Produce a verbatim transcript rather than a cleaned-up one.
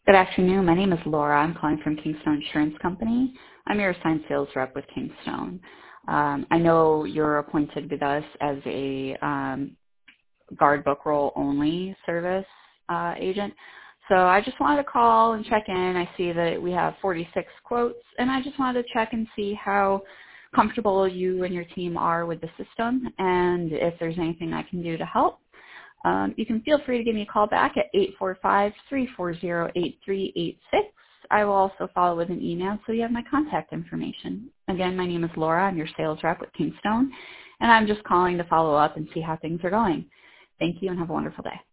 Good afternoon. My name is Laura. I'm calling from Kingstone Insurance Company. I'm your assigned sales rep with Kingstone. Um, I know you're appointed with us as a um, guard book roll only service uh, agent. So I just wanted to call and check in. I see that we have forty-six quotes, and I just wanted to check and see how comfortable you and your team are with the system and if there's anything I can do to help. Um, you can feel free to give me a call back at eight four five, three four zero, eight three eight six. I will also follow with an email so you have my contact information. Again, my name is Laura. I'm your sales rep with Kingstone, and I'm just calling to follow up and see how things are going. Thank you and have a wonderful day.